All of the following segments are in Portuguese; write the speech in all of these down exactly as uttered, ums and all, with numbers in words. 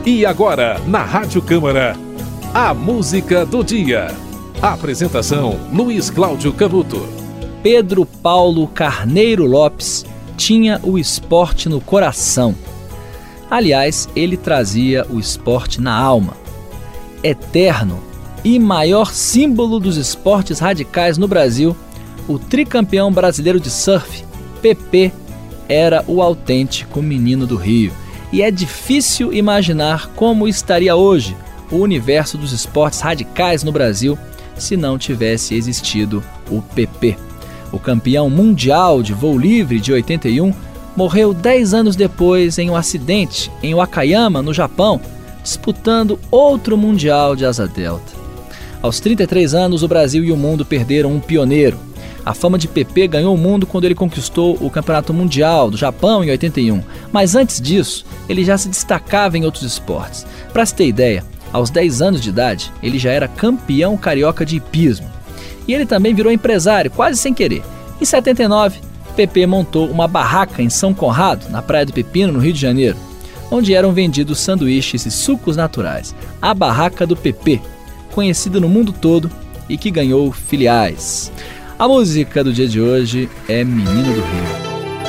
E agora, na Rádio Câmara, a música do dia. Apresentação, Luiz Cláudio Canuto. Pedro Paulo Carneiro Lopes tinha o esporte no coração. Aliás, ele trazia o esporte na alma. Eterno e maior símbolo dos esportes radicais no Brasil, o tricampeão brasileiro de surf, Pepe, era o autêntico menino do Rio. E é difícil imaginar como estaria hoje o universo dos esportes radicais no Brasil se não tivesse existido o Pepe. O campeão mundial de voo livre de oitenta e um morreu dez anos depois em um acidente em Wakayama, no Japão, disputando outro mundial de asa delta. Aos trinta e três anos, o Brasil e o mundo perderam um pioneiro. A fama de Pepe ganhou o mundo quando ele conquistou o Campeonato Mundial do Japão em oitenta e um. Mas antes disso, ele já se destacava em outros esportes. Para se ter ideia, aos dez anos de idade, ele já era campeão carioca de hipismo. E ele também virou empresário, quase sem querer. Em setenta e nove, Pepe montou uma barraca em São Conrado, na Praia do Pepino, no Rio de Janeiro, onde eram vendidos sanduíches e sucos naturais. A Barraca do Pepe, conhecida no mundo todo e que ganhou filiais. A música do dia de hoje é Menino do Rio.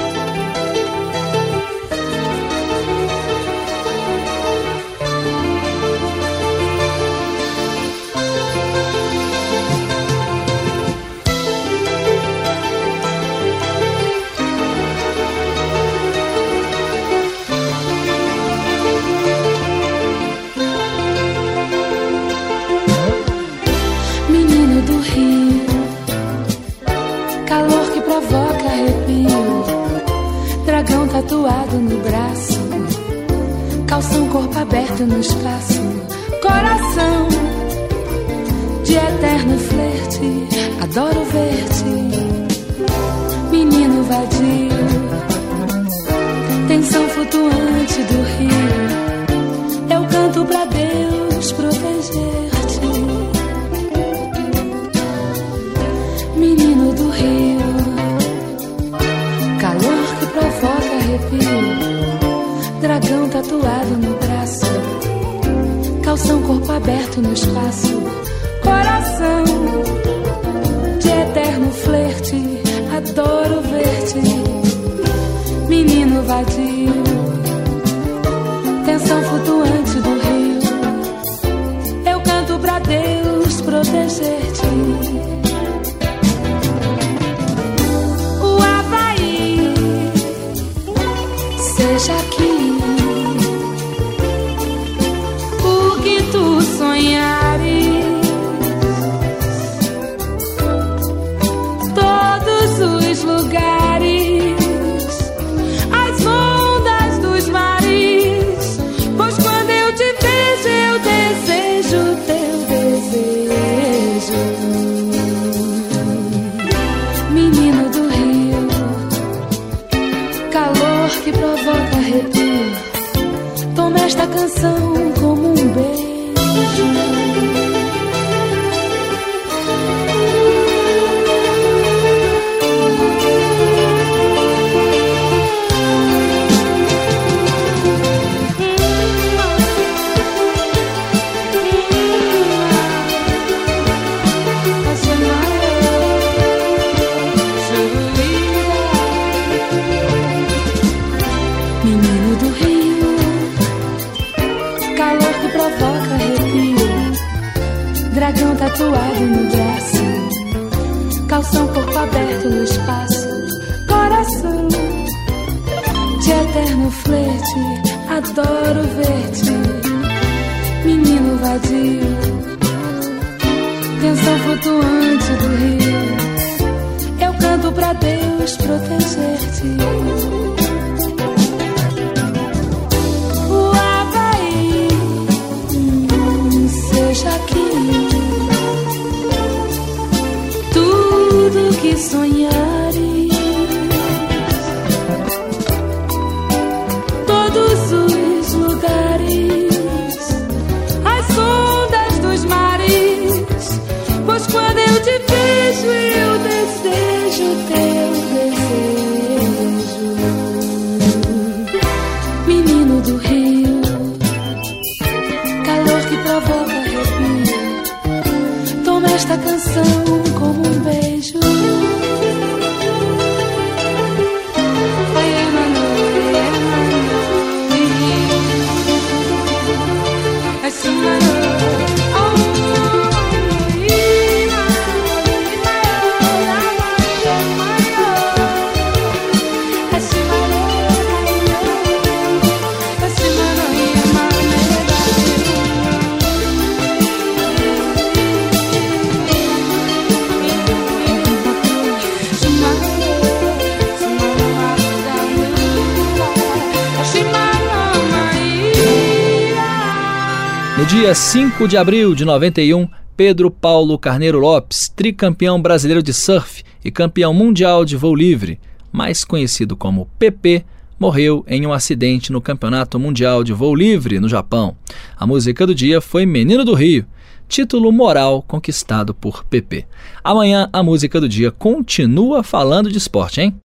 Menino do Rio, calor que provoca arrepio, dragão tatuado no braço, calção corpo aberto no espaço, coração de eterno flerte, adoro ver-te, menino vadio, tensão flutuante do rio, eu canto pra Deus proteger-te. Menino do Rio, calor que provoca arrepio, dragão tatuado no braço, calção corpo aberto no espaço, coração de eterno flerte, adoro ver-te, menino vadio, tensão flutuante do rio, eu canto pra Deus proteger-te. Seja aqui o que tu sonhares, todos os lugares, as ondas dos mares, pois quando eu te vejo eu desejo teu desejo. Menino do Rio, calor que provoca arrepio, toma esta canção como um beijo. Menino do Rio, calor que provoca arrepio, dragão tatuado no braço, calção corpo aberto no espaço, coração de eterno flerte, adoro ver-te, menino vadio, tensão flutuante do rio, eu canto pra Deus proteger-te. Aqui tudo que sonhares, todos os lugares, as ondas dos mares, pois quando eu te vejo eu desejo teu desejo. Menino do Rio, No dia cinco de abril de noventa e um, Pedro Paulo Carneiro Lopes, tricampeão brasileiro de surf e campeão mundial de voo livre, mais conhecido como P P, morreu em um acidente no Campeonato Mundial de Voo Livre, no Japão. A música do dia foi Menino do Rio, título moral conquistado por P P. Amanhã a música do dia continua falando de esporte, hein?